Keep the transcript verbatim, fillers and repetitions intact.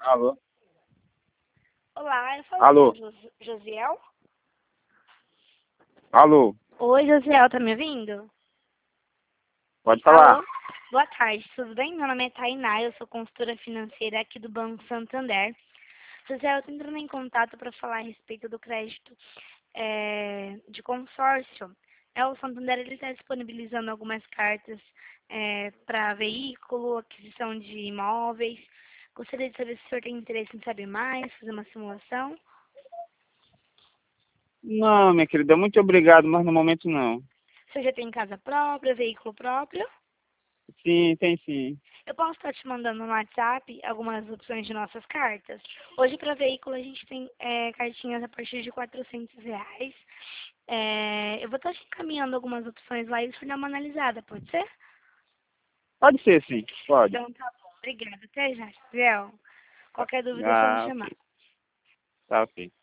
Alô? Olá, eu falo Alô? com o Jos- Josiel. Alô? Oi, Josiel, tá me ouvindo? Pode falar. Alô? Boa tarde, tudo bem? Meu nome é Tainá, eu sou consultora financeira aqui do Banco Santander. Josiel, eu tô entrando em contato para falar a respeito do crédito é, de consórcio. É, o Santander está disponibilizando algumas cartas para veículo, aquisição de imóveis. Gostaria de saber se o senhor tem interesse em saber mais, fazer uma simulação. Não, minha querida, muito obrigado, mas no momento não. O senhor já tem casa própria, veículo próprio? Sim, tem sim. Eu posso estar te mandando no WhatsApp algumas opções de nossas cartas. Hoje, para veículo, a gente tem é, cartinhas a partir de quatrocentos reais. É, eu vou estar te encaminhando algumas opções lá e o senhor dá uma analisada, pode ser? Pode ser sim, pode. Então, tá bom. Obrigada. Até já, Gisele. Qualquer dúvida é só me Ah, chamar. ok. Tá ok.